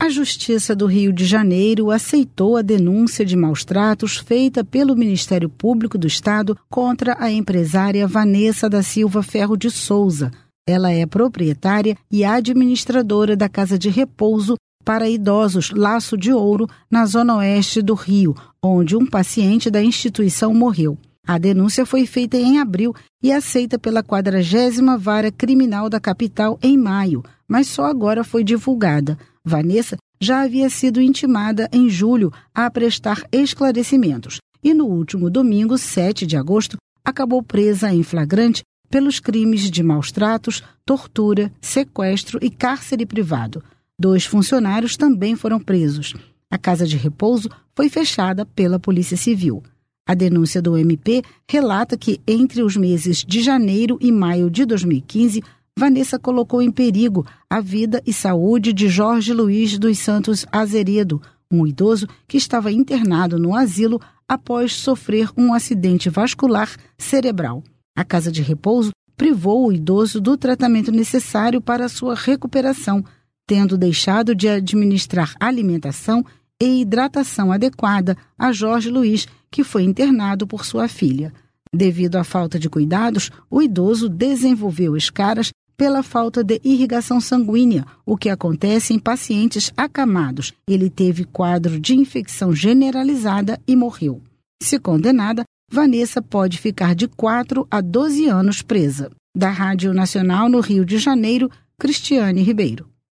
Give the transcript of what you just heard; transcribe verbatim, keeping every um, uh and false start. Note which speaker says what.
Speaker 1: A Justiça do Rio de Janeiro aceitou a denúncia de maus-tratos feita pelo Ministério Público do Estado contra a empresária Vanessa da Silva Ferro de Souza. Ela é proprietária e administradora da Casa de Repouso para Idosos Laço de Ouro, na zona oeste do Rio, onde um paciente da instituição morreu. A denúncia foi feita em abril e aceita pela quadragésima Vara Criminal da capital em maio, mas só agora foi divulgada. Vanessa já havia sido intimada em julho a prestar esclarecimentos e no último domingo, sete de agosto, acabou presa em flagrante pelos crimes de maus-tratos, tortura, sequestro e cárcere privado. Dois funcionários também foram presos. A Casa de Repouso foi fechada pela Polícia Civil. A denúncia do M P relata que, entre os meses de janeiro e maio de dois mil e quinze, Vanessa colocou em perigo a vida e saúde de Jorge Luiz dos Santos Azeredo, um idoso que estava internado no asilo após sofrer um acidente vascular cerebral. A Casa de Repouso privou o idoso do tratamento necessário para sua recuperação, tendo deixado de administrar alimentação e hidratação adequada a Jorge Luiz, que foi internado por sua filha. Devido à falta de cuidados, o idoso desenvolveu escaras pela falta de irrigação sanguínea, o que acontece em pacientes acamados. Ele teve quadro de infecção generalizada e morreu. Se condenada, Vanessa pode ficar de quatro a doze anos presa. Da Rádio Nacional no Rio de Janeiro, Cristiane Ribeiro.